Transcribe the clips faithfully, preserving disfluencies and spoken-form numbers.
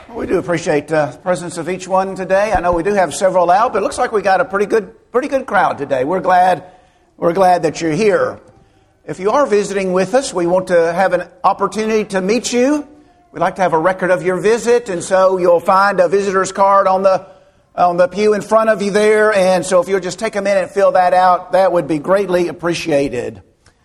We do appreciate uh, the presence of each one today. I know we do have several out, but it looks like we got a pretty good, pretty good crowd today. We're glad, we're glad that you're here. If you are visiting with us, we want to have an opportunity to meet you. We'd like to have a record of your visit, and so you'll find a visitor's card on the on the pew in front of you there. And so if you'll just take a minute and fill that out, that would be greatly appreciated.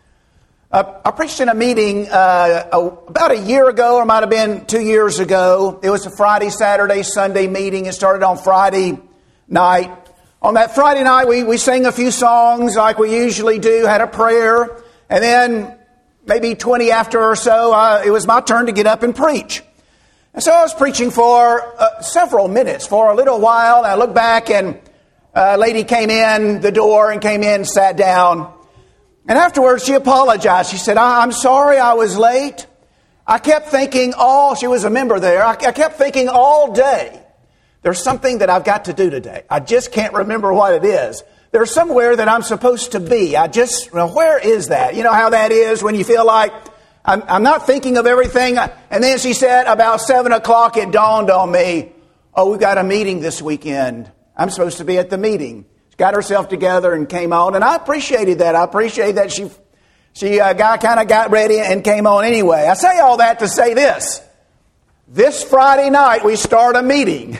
Uh, I preached in a meeting uh, a, about a year ago, or it might have been two years ago. It was a Friday, Saturday, Sunday meeting. It started on Friday night. On that Friday night, we, we sang a few songs like we usually do, had a prayer, and then maybe twenty after or so, uh, it was my turn to get up and preach. And so I was preaching for uh, several minutes, for a little while, and I looked back, and a lady came in the door and came in and sat down. And afterwards, she apologized. She said, I'm sorry I was late. I kept thinking all, she was a member there, I, I kept thinking all day, there's something that I've got to do today. I just can't remember what it is. There's somewhere that I'm supposed to be. I just, well, where is that? You know how that is when you feel like, I'm, I'm not thinking of everything. And then she said, about seven o'clock, it dawned on me, oh, we've got a meeting this weekend. I'm supposed to be at the meeting. Got herself together and came on, and I appreciated that. I appreciate that she she uh, got kind of got ready and came on anyway. I say all that to say this. This Friday night, we start a meeting.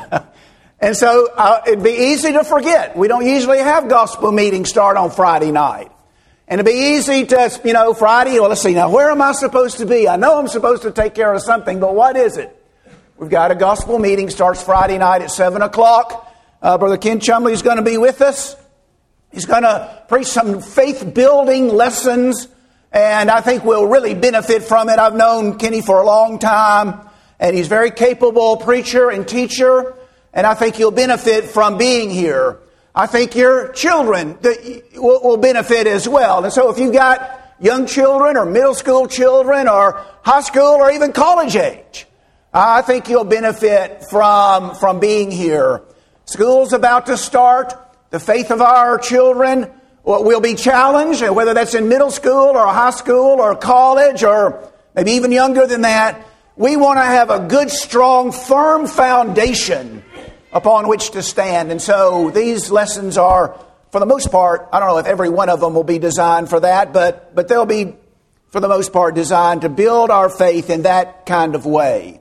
And so uh, it'd be easy to forget. We don't usually have gospel meetings start on Friday night. And it'd be easy to, you know, Friday, well, let's see, now where am I supposed to be? I know I'm supposed to take care of something, but what is it? We've got a gospel meeting, starts Friday night at seven o'clock. Uh, Brother Ken Chumley is going to be with us. He's going to preach some faith-building lessons, and I think we'll really benefit from it. I've known Kenny for a long time, and he's a very capable preacher and teacher, and I think you'll benefit from being here. I think your children will, will benefit as well. And so if you've got young children or middle school children or high school or even college age, I think you'll benefit from, from being here. School's about to start. The faith of our children will be challenged, whether that's in middle school or high school or college or maybe even younger than that. We want to have a good, strong, firm foundation upon which to stand. And so these lessons are, for the most part, I don't know if every one of them will be designed for that, but, but they'll be, for the most part, designed to build our faith in that kind of way.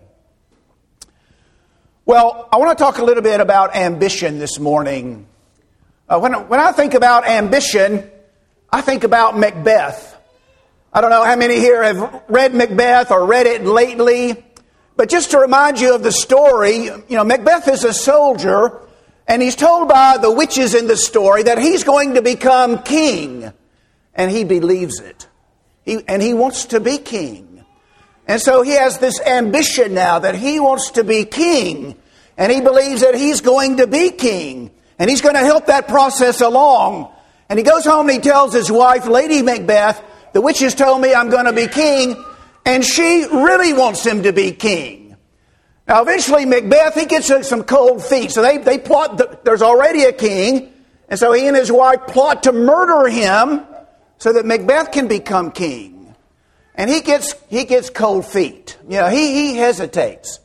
Well, I want to talk a little bit about ambition this morning. Uh, when, when I think about ambition, I think about Macbeth. I don't know how many here have read Macbeth or read it lately, but just to remind you of the story, you know, Macbeth is a soldier, and he's told by the witches in the story that he's going to become king, and he believes it. He, and he wants to be king. And so he has this ambition now that he wants to be king. And he believes that he's going to be king. And he's going to help that process along. And he goes home and he tells his wife, Lady Macbeth, the witches told me I'm going to be king. And she really wants him to be king. Now eventually Macbeth, he gets some cold feet. So they, they plot, the, there's already a king. And so he and his wife plot to murder him so that Macbeth can become king. And he gets he gets cold feet. You know, he, he hesitates.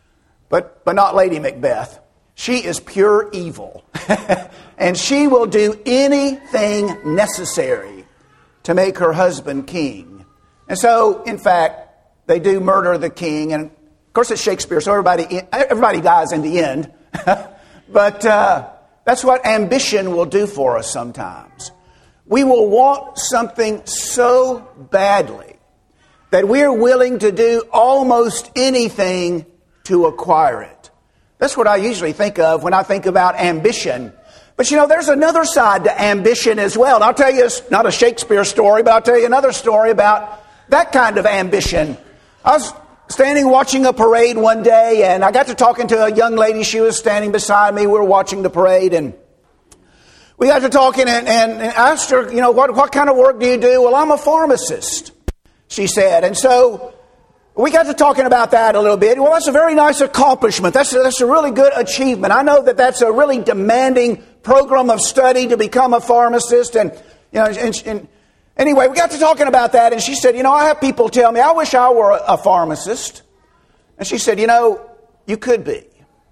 But but not Lady Macbeth. She is pure evil. And she will do anything necessary to make her husband king. And so, in fact, they do murder the king. And of course it's Shakespeare, so everybody everybody dies in the end. But uh, that's what ambition will do for us sometimes. We will want something so badly that we're willing to do almost anything to acquire it. That's what I usually think of when I think about ambition. But you know, there's another side to ambition as well. And I'll tell you, it's not a Shakespeare story, but I'll tell you another story about that kind of ambition. I was standing watching a parade one day, and I got to talking to a young lady. She was standing beside me. We were watching the parade, and we got to talking, and, and, and I asked her, you know, what, what kind of work do you do? Well, I'm a pharmacist, she said. And so we got to talking about that a little bit. Well, that's a very nice accomplishment. That's a, that's a really good achievement. I know that that's a really demanding program of study to become a pharmacist. And, you know, and, and anyway, we got to talking about that. And she said, you know, I have people tell me, I wish I were a, a pharmacist. And she said, you know, you could be.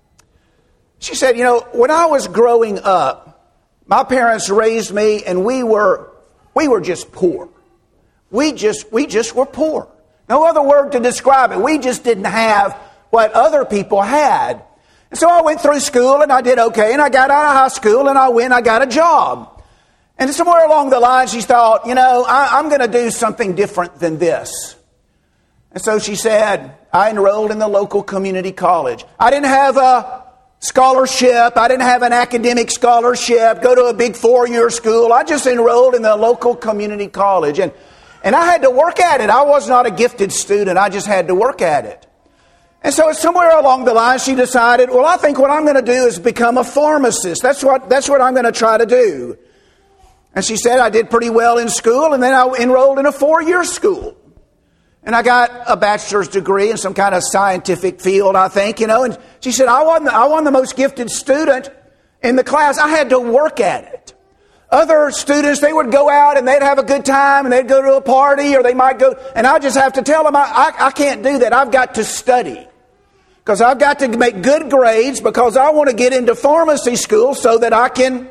She said, you know, when I was growing up, my parents raised me and we were we were just poor. We just we just were poor. No other word to describe it. We just didn't have what other people had. And so I went through school and I did okay, and I got out of high school and I went and I got a job. And somewhere along the line she thought, you know, I, I'm going to do something different than this. And so she said, I enrolled in the local community college. I didn't have a scholarship. I didn't have an academic scholarship, go to a big four-year school. I just enrolled in the local community college. And, and I had to work at it. I was not a gifted student. I just had to work at it. And so somewhere along the line, she decided, well, I think what I'm going to do is become a pharmacist. That's what, that's what I'm going to try to do. And she said, I did pretty well in school, and then I enrolled in a four-year school. And I got a bachelor's degree in some kind of scientific field, I think, you know. And she said, I wasn't, I wasn't the most gifted student in the class. I had to work at it. Other students, they would go out and they'd have a good time and they'd go to a party, or they might go, and I just have to tell them, I, I, I can't do that. I've got to study. Because I've got to make good grades, because I want to get into pharmacy school so that I can.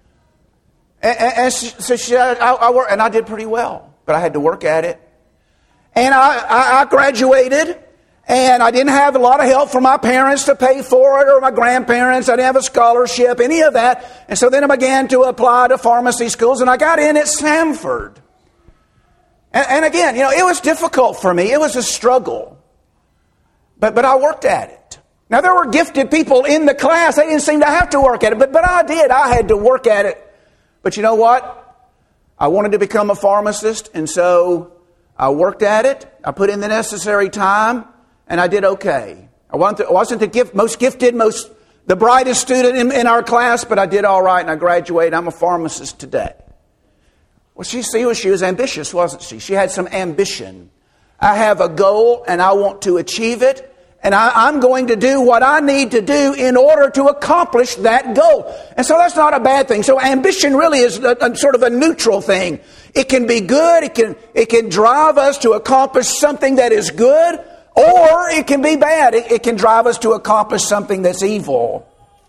And, and she, so she, I, I work, and I did pretty well, but I had to work at it. And I, I, I graduated, and I didn't have a lot of help from my parents to pay for it, or my grandparents. I didn't have a scholarship, any of that. And so then I began to apply to pharmacy schools, and I got in at Samford. And, and again, you know, it was difficult for me. It was a struggle. But but I worked at it. Now, there were gifted people in the class. They didn't seem to have to work at it. But, but I did. I had to work at it. But you know what? I wanted to become a pharmacist. And so I worked at it. I put in the necessary time. And I did okay. I wasn't the, wasn't the gift, most gifted, most the brightest student in, in our class. But I did all right. And I graduated. I'm a pharmacist today. Well, she, see, she was ambitious, wasn't she? She had some ambition. I have a goal and I want to achieve it. And I, I'm going to do what I need to do in order to accomplish that goal. And so that's not a bad thing. So ambition really is a, a sort of a neutral thing. It can be good. It can, it can drive us to accomplish something that is good, or it can be bad. It, it can drive us to accomplish something that's evil.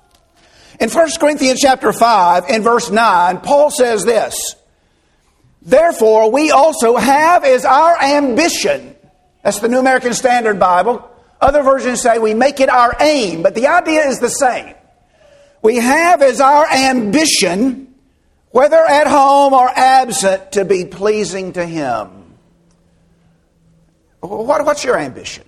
In First Corinthians chapter five and verse nine, Paul says this, therefore we also have as our ambition, that's the New American Standard Bible. Other versions say we make it our aim, but the idea is the same. We have as our ambition, whether at home or absent, to be pleasing to Him. What, what's your ambition?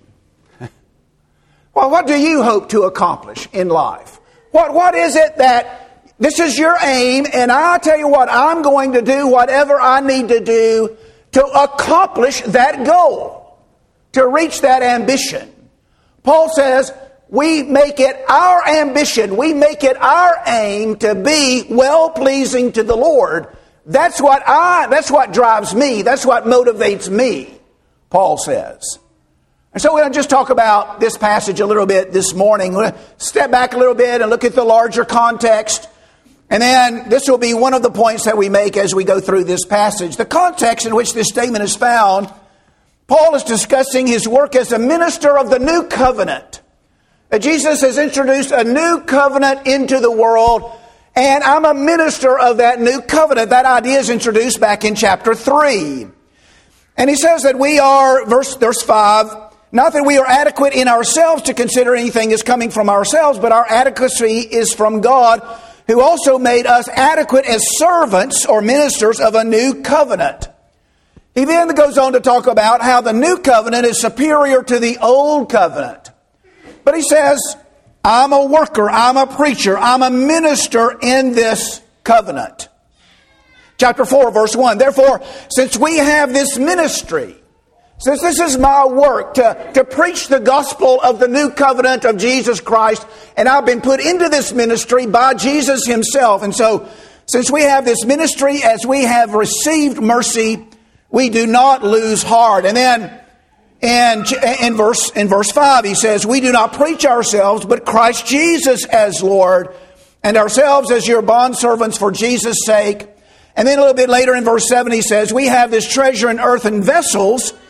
Well, what do you hope to accomplish in life? What, what is it that this is your aim, and I tell you what, I'm going to do whatever I need to do to accomplish that goal, to reach that ambition. Paul says, we make it our ambition, we make it our aim to be well-pleasing to the Lord. That's what I, that's what drives me, that's what motivates me, Paul says. And so we're going to just talk about this passage a little bit this morning. We're going to step back a little bit and look at the larger context. And then this will be one of the points that we make as we go through this passage. The context in which this statement is found, Paul is discussing his work as a minister of the new covenant. Jesus has introduced a new covenant into the world, and I'm a minister of that new covenant. That idea is introduced back in chapter three. And he says that we are, verse, verse five, not that we are adequate in ourselves to consider anything as coming from ourselves, but our adequacy is from God, who also made us adequate as servants or ministers of a new covenant. He then goes on to talk about how the new covenant is superior to the old covenant. But he says, I'm a worker, I'm a preacher, I'm a minister in this covenant. Chapter four, verse one, therefore, since we have this ministry, since this is my work to, to preach the gospel of the new covenant of Jesus Christ, and I've been put into this ministry by Jesus Himself. And so, since we have this ministry, as we have received mercy, we do not lose heart. And then in, in, verse, in verse five, he says, we do not preach ourselves, but Christ Jesus as Lord, and ourselves as your bondservants for Jesus' sake. And then a little bit later in verse seven, he says, we have this treasure in earthen vessels,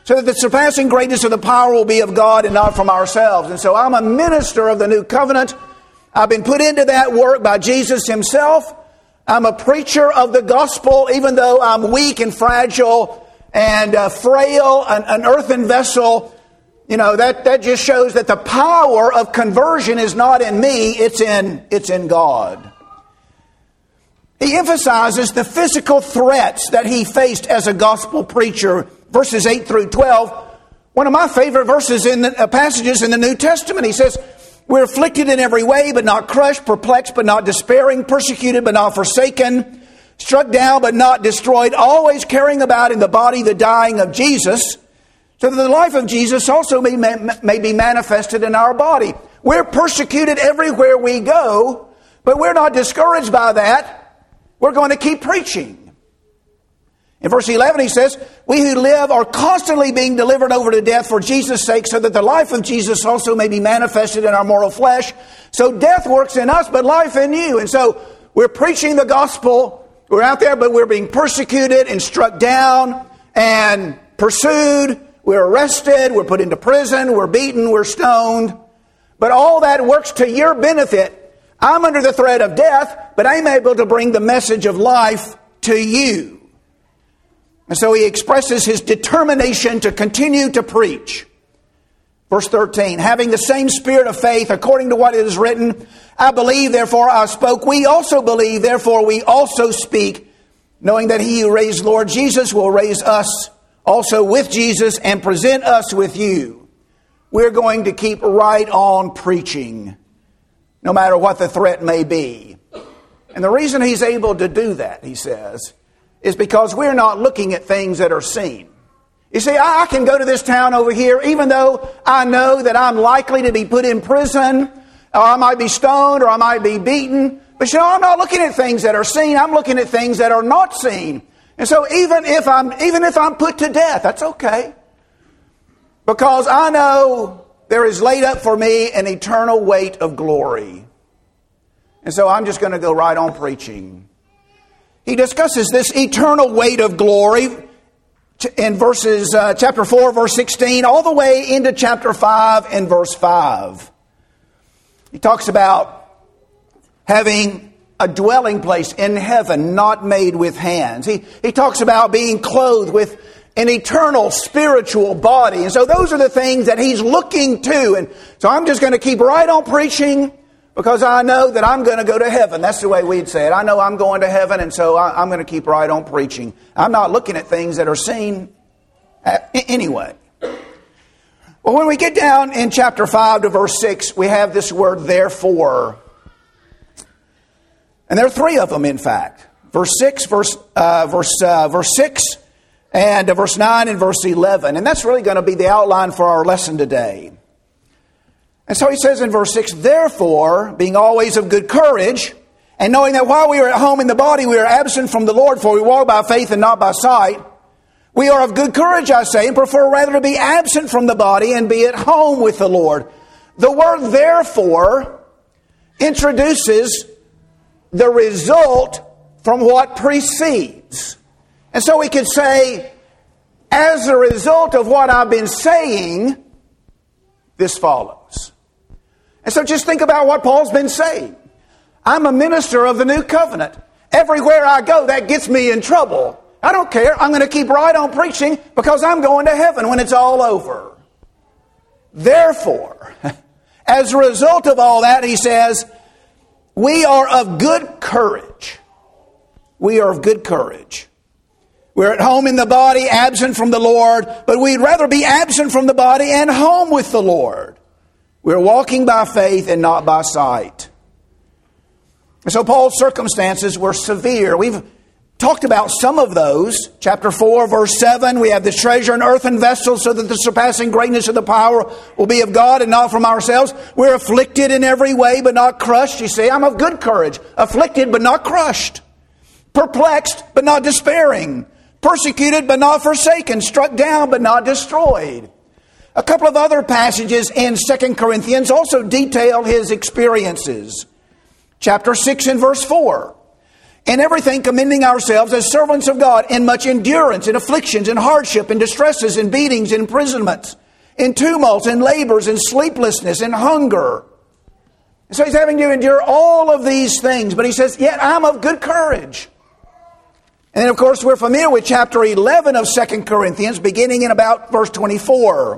so that the surpassing greatness of the power will be of God and not from ourselves. And so I'm a minister of the new covenant. I've been put into that work by Jesus himself. I'm a preacher of the gospel, even though I'm weak and fragile and uh, frail, an, an earthen vessel. You know, that, that just shows that the power of conversion is not in me, it's in, it's in God. He emphasizes the physical threats that he faced as a gospel preacher, verses eight through twelve. One of my favorite verses in the uh, passages in the New Testament. He says, we're afflicted in every way, but not crushed, perplexed, but not despairing, persecuted, but not forsaken, struck down, but not destroyed, always carrying about in the body the dying of Jesus, so that the life of Jesus also may, may be manifested in our body. We're persecuted everywhere we go, but we're not discouraged by that. We're going to keep preaching. In verse eleven he says, we who live are constantly being delivered over to death for Jesus' sake, so that the life of Jesus also may be manifested in our mortal flesh. So death works in us, but life in you. And so we're preaching the gospel. We're out there, but we're being persecuted and struck down and pursued. We're arrested. We're put into prison. We're beaten. We're stoned. But all that works to your benefit. I'm under the threat of death, but I'm able to bring the message of life to you. And so he expresses his determination to continue to preach. Verse thirteen, having the same spirit of faith, according to what it is written, I believe, therefore I spoke. We also believe, therefore we also speak, knowing that he who raised Lord Jesus will raise us also with Jesus and present us with you. We're going to keep right on preaching, no matter what the threat may be. And the reason he's able to do that, he says, is because we're not looking at things that are seen. You see, I can go to this town over here, even though I know that I'm likely to be put in prison, or I might be stoned, or I might be beaten. But you know, I'm not looking at things that are seen. I'm looking at things that are not seen. And so even if I'm, even if I'm put to death, that's okay. Because I know there is laid up for me an eternal weight of glory. And so I'm just going to go right on preaching. He discusses this eternal weight of glory in verses, uh, chapter four, verse sixteen, all the way into chapter five and verse five. He talks about having a dwelling place in heaven, not made with hands. He, he talks about being clothed with an eternal spiritual body. And so those are the things that he's looking to. And so I'm just going to keep right on preaching, because I know that I'm going to go to heaven. That's the way we'd say it. I know I'm going to heaven, and so I, I'm going to keep right on preaching. I'm not looking at things that are seen anyway. Well, when we get down in chapter five to verse six, we have this word, therefore. And there are three of them, in fact. Verse six, verse uh, verse uh, verse six, and uh, verse nine, and verse eleven. And that's really going to be the outline for our lesson today. And so he says in verse six, therefore, being always of good courage, and knowing that while we are at home in the body, we are absent from the Lord, for we walk by faith and not by sight. We are of good courage, I say, and prefer rather to be absent from the body and be at home with the Lord. The word therefore introduces the result from what precedes. And so we could say, as a result of what I've been saying, this follows. And so just think about what Paul's been saying. I'm a minister of the new covenant. Everywhere I go, that gets me in trouble. I don't care. I'm going to keep right on preaching because I'm going to heaven when it's all over. Therefore, as a result of all that, he says, we are of good courage. We are of good courage. We're at home in the body, absent from the Lord, but we'd rather be absent from the body and home with the Lord. We're walking by faith and not by sight. And so Paul's circumstances were severe. We've talked about some of those. Chapter four, verse seven, we have this treasure in earthen vessels so that the surpassing greatness of the power will be of God and not from ourselves. We're afflicted in every way but not crushed. You see, I'm of good courage. Afflicted but not crushed. Perplexed but not despairing. Persecuted but not forsaken. Struck down but not destroyed. A couple of other passages in Second Corinthians also detail his experiences. Chapter six and verse four. In everything commending ourselves as servants of God, in much endurance, in afflictions, in hardship, in distresses, in beatings, in imprisonments, in tumults, in labors, in sleeplessness, in hunger. And so he's having to endure all of these things, but he says, yet I'm of good courage. And then, of course, we're familiar with chapter eleven of Second Corinthians, beginning in about verse twenty-four.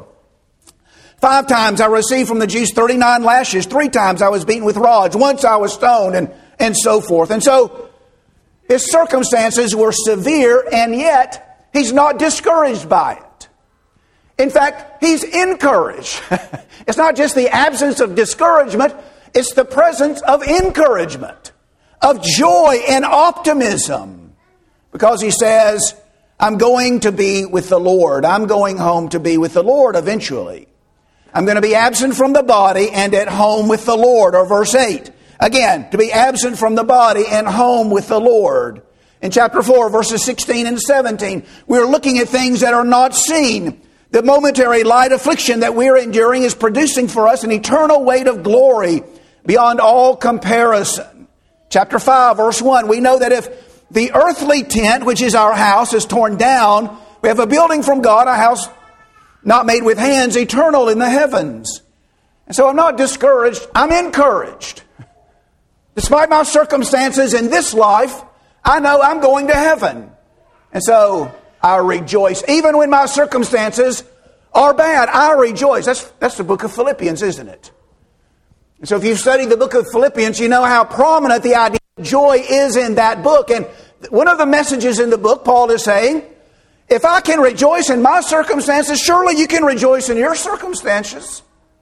Five times I received from the Jews thirty-nine lashes. Three times I was beaten with rods. Once I was stoned, and, and so forth. And so his circumstances were severe, and yet he's not discouraged by it. In fact, he's encouraged. It's not just the absence of discouragement, it's the presence of encouragement, of joy and optimism. Because he says, I'm going to be with the Lord. I'm going home to be with the Lord eventually. I'm going to be absent from the body and at home with the Lord. Or verse eight. Again, to be absent from the body and home with the Lord. In chapter four, verses sixteen and seventeen, we're looking at things that are not seen. The momentary light affliction that we're enduring is producing for us an eternal weight of glory beyond all comparison. Chapter five, verse one, we know that if the earthly tent, which is our house, is torn down, we have a building from God, a house not made with hands, eternal in the heavens. And so I'm not discouraged, I'm encouraged. Despite my circumstances in this life, I know I'm going to heaven. And so I rejoice. Even when my circumstances are bad, I rejoice. That's, that's the book of Philippians, isn't it? And so if you've studied the book of Philippians, you know how prominent the idea of joy is in that book. And one of the messages in the book, Paul is saying, if I can rejoice in my circumstances, surely you can rejoice in your circumstances.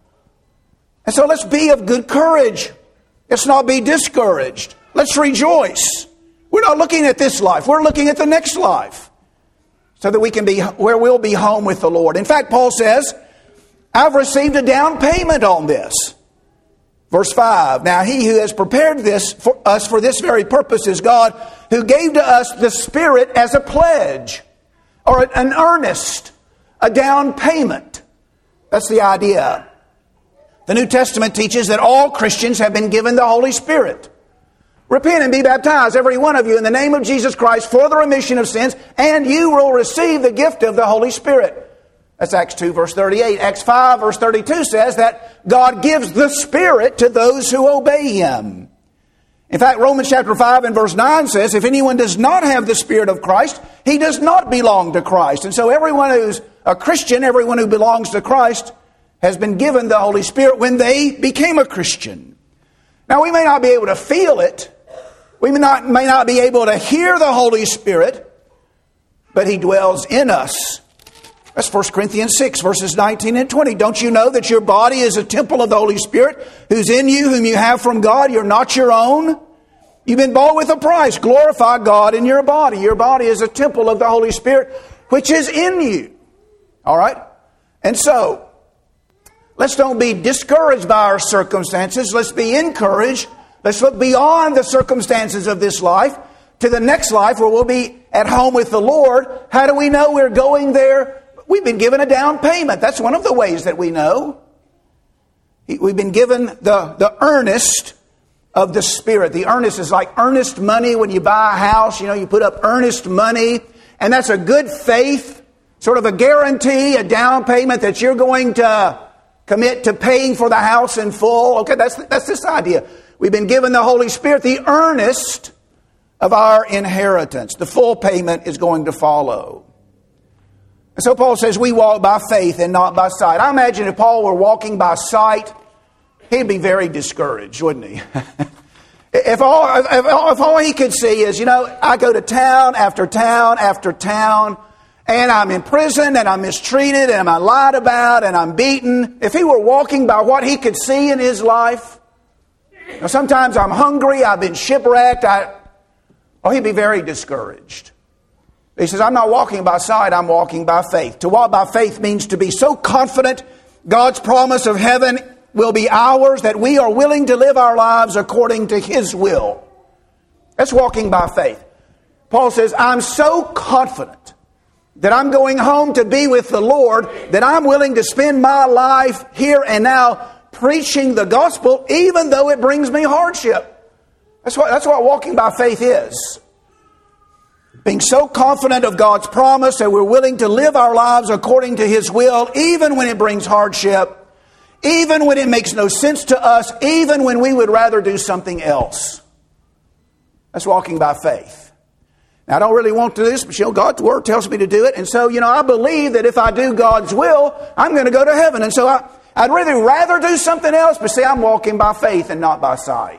And so let's be of good courage. Let's not be discouraged. Let's rejoice. We're not looking at this life. We're looking at the next life. So that we can be where we'll be home with the Lord. In fact, Paul says, I've received a down payment on this. Verse five, now he who has prepared this for us for this very purpose is God, who gave to us the Spirit as a pledge, or an earnest, a down payment. That's the idea. The New Testament teaches that all Christians have been given the Holy Spirit. Repent and be baptized, every one of you, in the name of Jesus Christ for the remission of sins, and you will receive the gift of the Holy Spirit. That's Acts two, verse thirty-eight. Acts five, verse thirty-two says that God gives the Spirit to those who obey Him. In fact, Romans chapter five and verse nine says, if anyone does not have the Spirit of Christ, he does not belong to Christ. And so everyone who's a Christian, everyone who belongs to Christ, has been given the Holy Spirit when they became a Christian. Now, we may not be able to feel it. We may not, may not be able to hear the Holy Spirit, but He dwells in us. That's First Corinthians six, verses nineteen and twenty. Don't you know that your body is a temple of the Holy Spirit who's in you, whom you have from God? You're not your own. You've been bought with a price. Glorify God in your body. Your body is a temple of the Holy Spirit, which is in you. All right? And so, let's don't be discouraged by our circumstances. Let's be encouraged. Let's look beyond the circumstances of this life to the next life where we'll be at home with the Lord. How do we know we're going there? We've been given a down payment. That's one of the ways that we know. We've been given the, the earnest of the Spirit. The earnest is like earnest money when you buy a house. You know, you put up earnest money, and that's a good faith, sort of a guarantee, a down payment that you're going to commit to paying for the house in full. Okay, that's, that's this idea. We've been given the Holy Spirit, the earnest of our inheritance. The full payment is going to follow. And so Paul says we walk by faith and not by sight. I imagine if Paul were walking by sight, he'd be very discouraged, wouldn't he? if, all, if, if all he could see is, you know, I go to town after town after town, and I'm in prison, and I'm mistreated, and I'm lied about, and I'm beaten. If he were walking by what he could see in his life, you know, sometimes I'm hungry, I've been shipwrecked, I, oh, he'd be very discouraged. He says, I'm not walking by sight, I'm walking by faith. To walk by faith means to be so confident God's promise of heaven will be ours that we are willing to live our lives according to His will. That's walking by faith. Paul says, I'm so confident that I'm going home to be with the Lord that I'm willing to spend my life here and now preaching the gospel even though it brings me hardship. That's what, that's what walking by faith is. Being so confident of God's promise that we're willing to live our lives according to His will, even when it brings hardship, even when it makes no sense to us, even when we would rather do something else. That's walking by faith. Now, I don't really want to do this, but you know, God's Word tells me to do it. And so, you know, I believe that if I do God's will, I'm going to go to heaven. And so I, I'd really rather do something else, but see, I'm walking by faith and not by sight.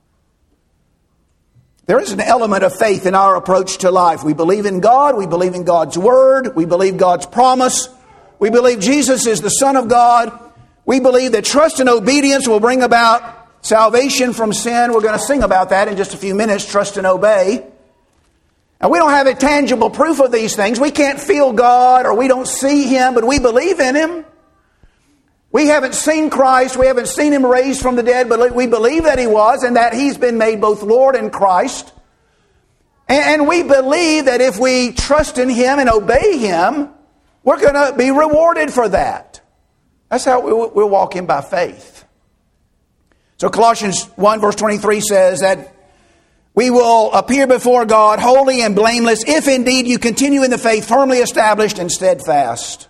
There is an element of faith in our approach to life. We believe in God. We believe in God's Word. We believe God's promise. We believe Jesus is the Son of God. We believe that trust and obedience will bring about salvation from sin. We're going to sing about that in just a few minutes, trust and obey. And we don't have a tangible proof of these things. We can't feel God or we don't see Him, but we believe in Him. We haven't seen Christ. We haven't seen Him raised from the dead, but we believe that He was and that He's been made both Lord and Christ. And we believe that if we trust in Him and obey Him, we're going to be rewarded for that. That's how we're walking by faith. So Colossians one verse twenty-three says that we will appear before God holy and blameless if indeed you continue in the faith firmly established and steadfast.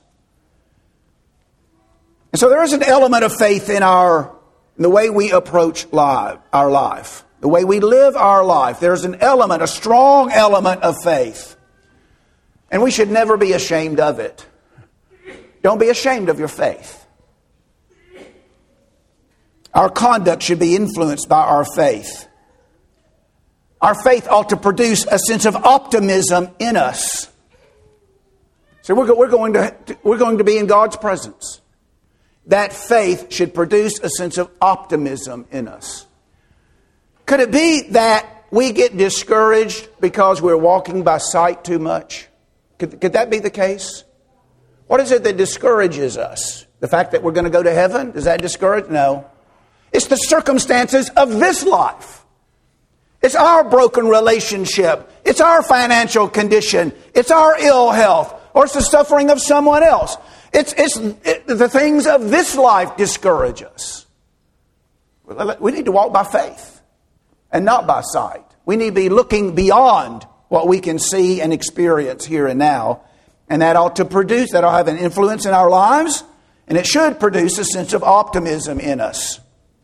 And so there is an element of faith in our in the way we approach life, our life, the way we live our life. There's an element, a strong element of faith. And we should never be ashamed of it. Don't be ashamed of your faith. Our conduct should be influenced by our faith. Our faith ought to produce a sense of optimism in us. So we're, we're, going to, we're going to be in God's presence. That faith should produce a sense of optimism in us. Could it be that we get discouraged because we're walking by sight too much? Could, could that be the case? What is it that discourages us? The fact that we're going to go to heaven? Does that discourage? No. It's the circumstances of this life. It's our broken relationship. It's our financial condition. It's our ill health. Or it's the suffering of someone else. It's, it's it, the things of this life discourage us. We need to walk by faith and not by sight. We need to be looking beyond what we can see and experience here and now. And that ought to produce, that ought to have an influence in our lives. And it should produce a sense of optimism in us.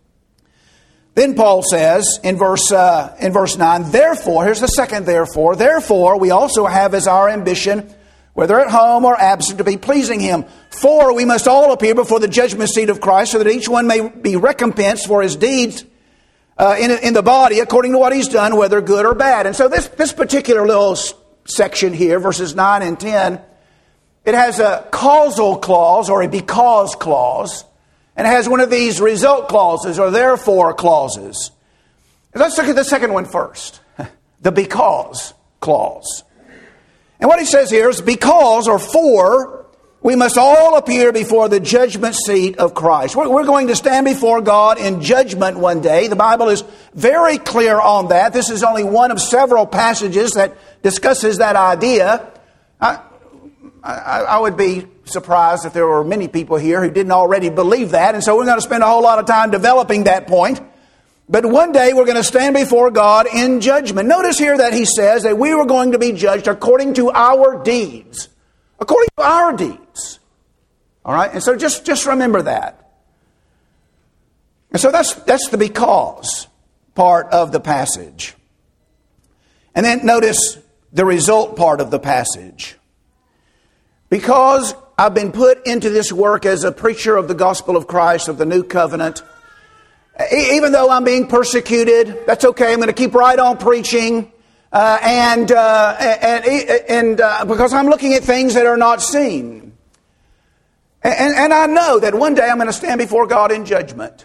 Then Paul says in verse uh, in verse nine, therefore, here's the second therefore, therefore we also have as our ambition, whether at home or absent, to be pleasing Him. For we must all appear before the judgment seat of Christ, so that each one may be recompensed for his deeds uh, in, in the body, according to what he's done, whether good or bad. And so this, this particular little section here, verses nine and ten, it has a causal clause or a because clause. And it has one of these result clauses or therefore clauses. Let's look at the second one first. The because clause. And what he says here is because or for we must all appear before the judgment seat of Christ. We're, we're going to stand before God in judgment one day. The Bible is very clear on that. This is only one of several passages that discusses that idea. I, I, I would be surprised if there were many people here who didn't already believe that. And so we're going to spend a whole lot of time developing that point. But one day we're going to stand before God in judgment. Notice here that he says that we were going to be judged according to our deeds. According to our deeds. All right? And so just, just remember that. And so that's, that's the because part of the passage. And then notice the result part of the passage. Because I've been put into this work as a preacher of the gospel of Christ, of the new covenant, even though I'm being persecuted, that's okay. I'm going to keep right on preaching. Uh, and uh, and, and uh, because I'm looking at things that are not seen. And, and I know that one day I'm going to stand before God in judgment.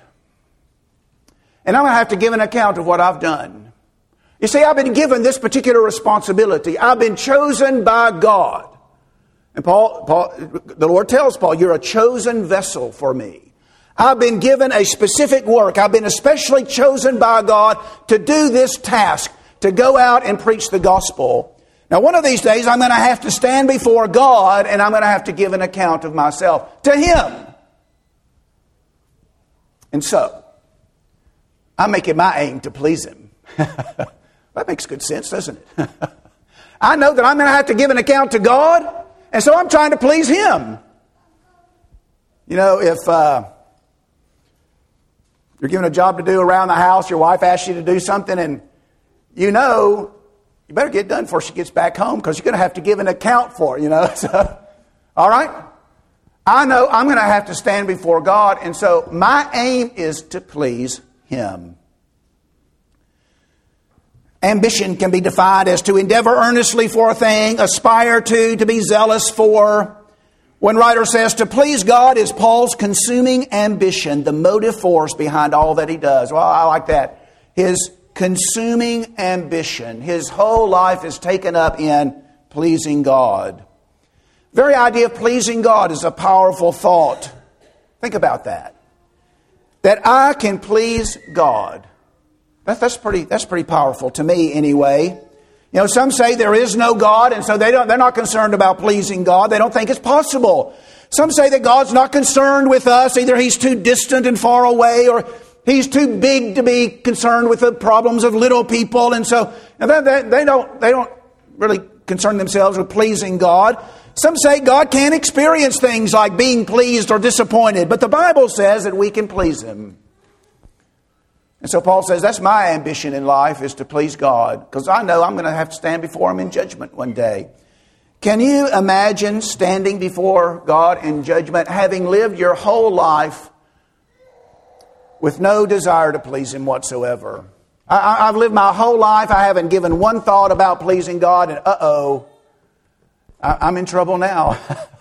And I'm going to have to give an account of what I've done. You see, I've been given this particular responsibility. I've been chosen by God. And Paul, Paul, the Lord tells Paul, you're a chosen vessel for me. I've been given a specific work. I've been especially chosen by God to do this task, to go out and preach the gospel. Now, one of these days, I'm going to have to stand before God and I'm going to have to give an account of myself to Him. And so, I'm making my aim to please Him. That makes good sense, doesn't it? I know that I'm going to have to give an account to God, and so I'm trying to please Him. You know, if uh, you're given a job to do around the house, your wife asks you to do something, and you know, you better get it done before she gets back home because you're going to have to give an account for it, you know. So, all right? I know I'm going to have to stand before God, and so my aim is to please Him. Ambition can be defined as to endeavor earnestly for a thing, aspire to, to be zealous for. One writer says, to please God is Paul's consuming ambition, the motive force behind all that he does. Well, I like that. His consuming ambition. His whole life is taken up in pleasing God. The very idea of pleasing God is a powerful thought. Think about that. That I can please God. That, that's pretty, that's pretty powerful to me anyway. You know, some say there is no God, and so they don't, they're not concerned about pleasing God. They don't think it's possible. Some say that God's not concerned with us. Either He's too distant and far away, or He's too big to be concerned with the problems of little people. And so they, they don't, they don't really concern themselves with pleasing God. Some say God can't experience things like being pleased or disappointed, but the Bible says that we can please Him. And so Paul says, that's my ambition in life, is to please God, because I know I'm going to have to stand before Him in judgment one day. Can you imagine standing before God in judgment, having lived your whole life with no desire to please Him whatsoever? I, I've lived my whole life, I haven't given one thought about pleasing God, and uh-oh, I, I'm in trouble now.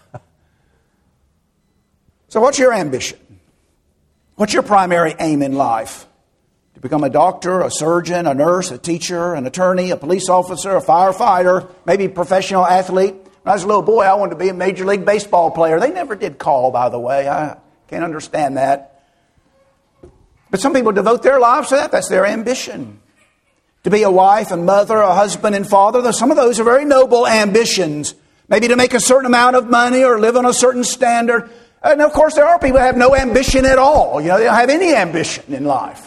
So what's your ambition? What's your primary aim in life? To become a doctor, a surgeon, a nurse, a teacher, an attorney, a police officer, a firefighter, maybe a professional athlete. When I was a little boy, I wanted to be a Major League Baseball player. They never did call, by the way. I can't understand that. But some people devote their lives to that. That's their ambition. To be a wife and mother, a husband and father. Some of those are very noble ambitions. Maybe to make a certain amount of money or live on a certain standard. And of course, there are people who have no ambition at all. You know, they don't have any ambition in life.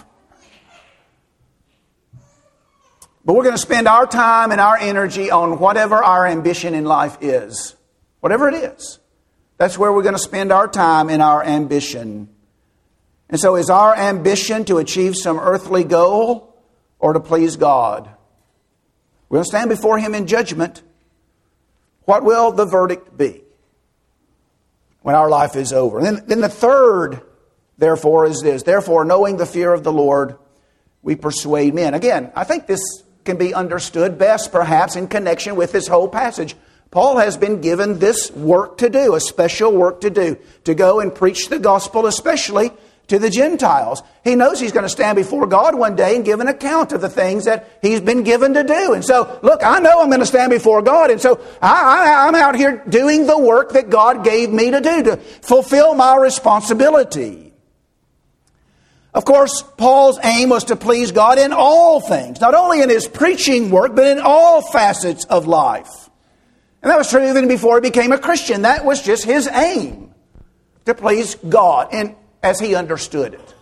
But we're going to spend our time and our energy on whatever our ambition in life is. Whatever it is. That's where we're going to spend our time and our ambition. And so is our ambition to achieve some earthly goal or to please God? We're going to stand before Him in judgment. What will the verdict be when our life is over? And then, then the third, therefore, is this. Therefore, knowing the fear of the Lord, we persuade men. Again, I think this can be understood best, perhaps, in connection with this whole passage. Paul has been given this work to do, a special work to do, to go and preach the gospel, especially to the Gentiles. He knows he's going to stand before God one day and give an account of the things that he's been given to do. And so, look, I know I'm going to stand before God, and so I, I, I'm out here doing the work that God gave me to do, to fulfill my responsibility. Of course, Paul's aim was to please God in all things, not only in his preaching work, but in all facets of life. And that was true even before he became a Christian. That was just his aim, to please God, and as he understood it.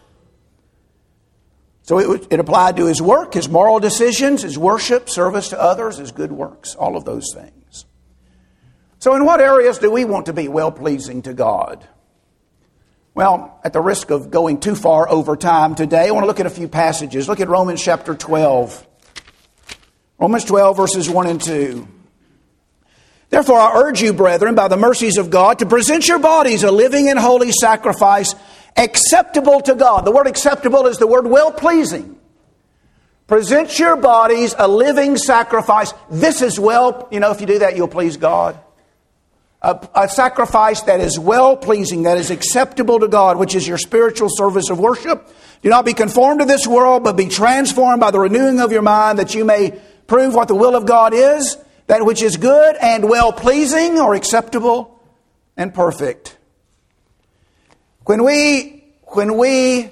So it, it applied to his work, his moral decisions, his worship, service to others, his good works, all of those things. So in what areas do we want to be well-pleasing to God? Well, at the risk of going too far over time today, I want to look at a few passages. Look at Romans chapter twelve. Romans twelve, verses one and two. Therefore, I urge you, brethren, by the mercies of God, to present your bodies a living and holy sacrifice, acceptable to God. The word acceptable is the word well-pleasing. Present your bodies a living sacrifice. This is well, you know, if you do that, you'll please God. A, a sacrifice that is well-pleasing, that is acceptable to God, which is your spiritual service of worship. Do not be conformed to this world, but be transformed by the renewing of your mind, that you may prove what the will of God is, that which is good and well-pleasing or acceptable and perfect. When we, when we,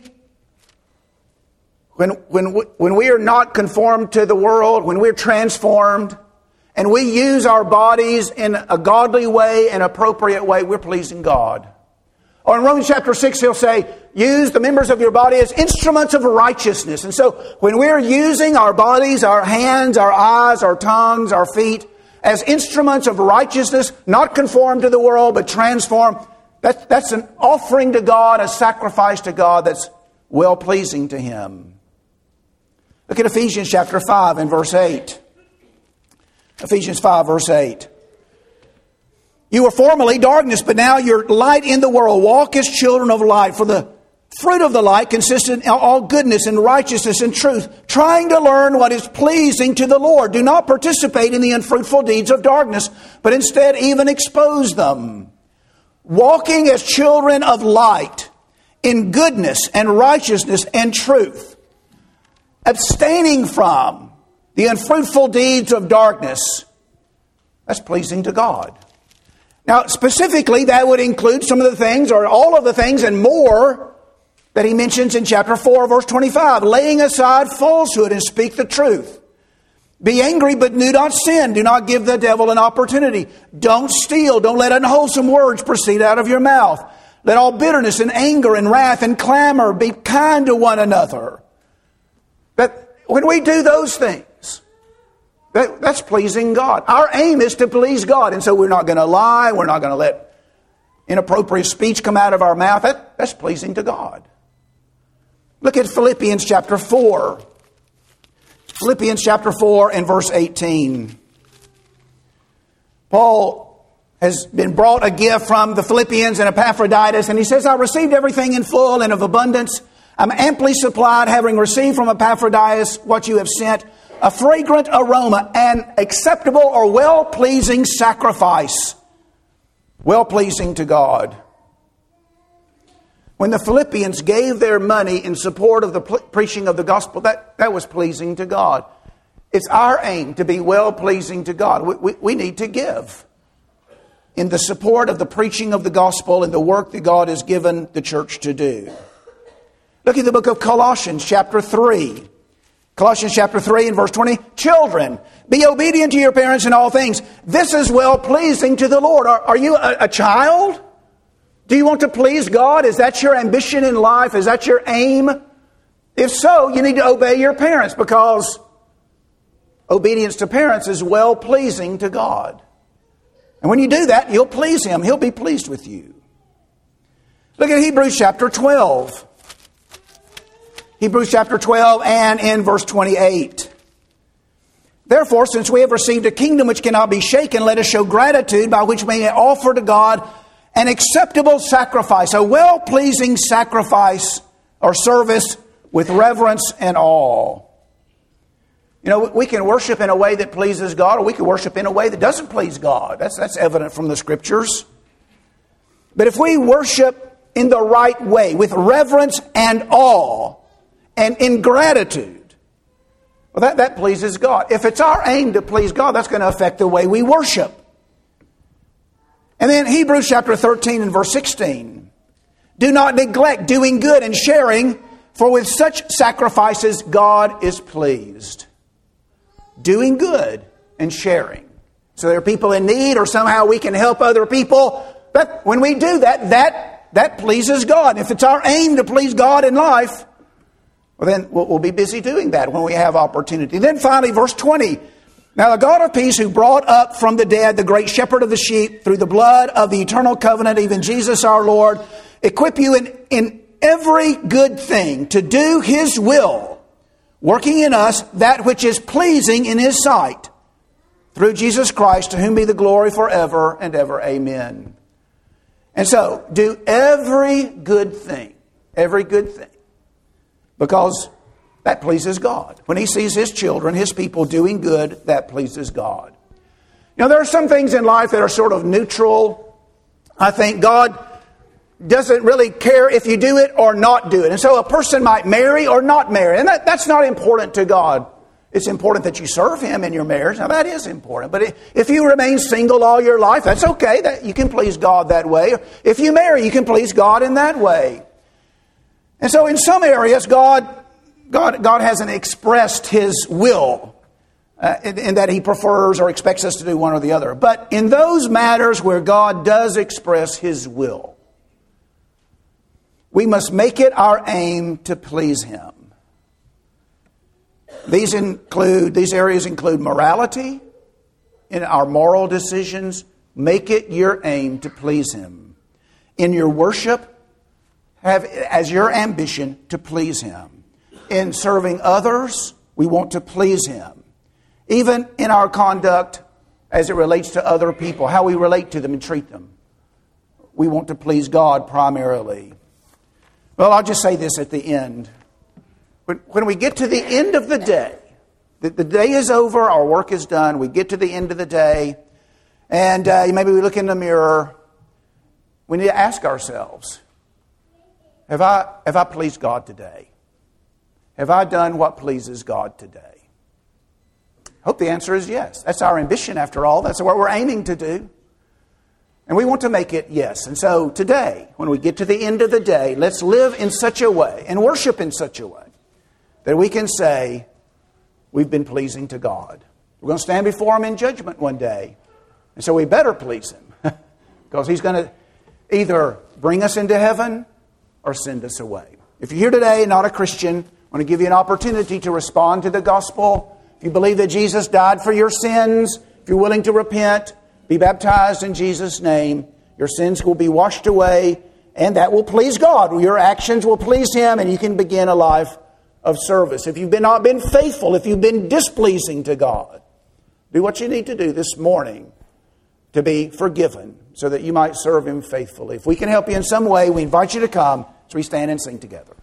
when, when, we, when we are not conformed to the world, when we're transformed, and we use our bodies in a godly way, an appropriate way, we're pleasing God. Or in Romans chapter six, he'll say, use the members of your body as instruments of righteousness. And so when we're using our bodies, our hands, our eyes, our tongues, our feet, as instruments of righteousness, not conformed to the world, but transformed, that, that's an offering to God, a sacrifice to God that's well-pleasing to Him. Look at Ephesians chapter five and verse eight. Ephesians five, verse eight. You were formerly darkness, but now you're light in the world. Walk as children of light. For the fruit of the light consists in all goodness and righteousness and truth, trying to learn what is pleasing to the Lord. Do not participate in the unfruitful deeds of darkness, but instead even expose them. Walking as children of light in goodness and righteousness and truth. Abstaining from the unfruitful deeds of darkness. That's pleasing to God. Now, specifically, that would include some of the things, or all of the things and more, that he mentions in chapter four, verse twenty-five. Laying aside falsehood and speak the truth. Be angry, but do not sin. Do not give the devil an opportunity. Don't steal. Don't let unwholesome words proceed out of your mouth. Let all bitterness and anger and wrath and clamor be kind to one another. But when we do those things, That, that's pleasing God. Our aim is to please God. And so we're not going to lie. We're not going to let inappropriate speech come out of our mouth. That, that's pleasing to God. Look at Philippians chapter four. Philippians chapter four and verse eighteen. Paul has been brought a gift from the Philippians and Epaphroditus. And he says, I received everything in full and of abundance. I'm amply supplied, having received from Epaphroditus what you have sent, a fragrant aroma, an acceptable or well-pleasing sacrifice. Well-pleasing to God. When the Philippians gave their money in support of the preaching of the gospel, that, that was pleasing to God. It's our aim to be well-pleasing to God. We, we, we need to give in the support of the preaching of the gospel and the work that God has given the church to do. Look at the book of Colossians chapter three. Colossians chapter three and verse twenty. Children, be obedient to your parents in all things. This is well-pleasing to the Lord. Are, are you a, a child? Do you want to please God? Is that your ambition in life? Is that your aim? If so, you need to obey your parents, because obedience to parents is well-pleasing to God. And when you do that, you'll please Him. He'll be pleased with you. Look at Hebrews chapter twelve. Hebrews chapter twelve and in verse twenty-eight. Therefore, since we have received a kingdom which cannot be shaken, let us show gratitude by which we may offer to God an acceptable sacrifice, a well-pleasing sacrifice or service with reverence and awe. You know, we can worship in a way that pleases God, or we can worship in a way that doesn't please God. That's, that's evident from the Scriptures. But if we worship in the right way, with reverence and awe, and in gratitude, well, that, that pleases God. If it's our aim to please God, that's going to affect the way we worship. And then Hebrews chapter thirteen and verse sixteen. Do not neglect doing good and sharing, for with such sacrifices God is pleased. Doing good and sharing. So there are people in need, or somehow we can help other people. But when we do that, that, that pleases God. If it's our aim to please God in life, well, then we'll, we'll be busy doing that when we have opportunity. Then finally, verse twenty. Now the God of peace, who brought up from the dead the great shepherd of the sheep through the blood of the eternal covenant, even Jesus our Lord, equip you in, in every good thing to do His will, working in us that which is pleasing in His sight, through Jesus Christ, to whom be the glory forever and ever. Amen. And so, do every good thing, every good thing, because that pleases God. When He sees His children, His people doing good, that pleases God. You know, there are some things in life that are sort of neutral. I think God doesn't really care if you do it or not do it. And so a person might marry or not marry. And that, that's not important to God. It's important that you serve Him in your marriage. Now, that is important. But if you remain single all your life, that's okay. That you can please God that way. If you marry, you can please God in that way. And so in some areas, God... God, God hasn't expressed His will uh, in, in that He prefers or expects us to do one or the other. But in those matters where God does express His will, we must make it our aim to please Him. These include, these areas include morality. In our moral decisions, make it your aim to please Him. In your worship, have as your ambition to please Him. In serving others, we want to please Him. Even in our conduct as it relates to other people, how we relate to them and treat them, we want to please God primarily. Well, I'll just say this at the end. When, when we get to the end of the day, the, the day is over, our work is done, we get to the end of the day, and uh, maybe we look in the mirror, we need to ask ourselves, have I, have I pleased God today? Have I done what pleases God today? I hope the answer is yes. That's our ambition, after all. That's what we're aiming to do. And we want to make it yes. And so today, when we get to the end of the day, let's live in such a way and worship in such a way that we can say we've been pleasing to God. We're going to stand before Him in judgment one day. And so we better please Him because He's going to either bring us into heaven or send us away. If you're here today and not a Christian, I want to give you an opportunity to respond to the gospel. If you believe that Jesus died for your sins, if you're willing to repent, be baptized in Jesus' name, your sins will be washed away, and that will please God. Your actions will please Him, and you can begin a life of service. If you've been, not been faithful, if you've been displeasing to God, do what you need to do this morning to be forgiven so that you might serve Him faithfully. If we can help you in some way, we invite you to come as we stand and sing together.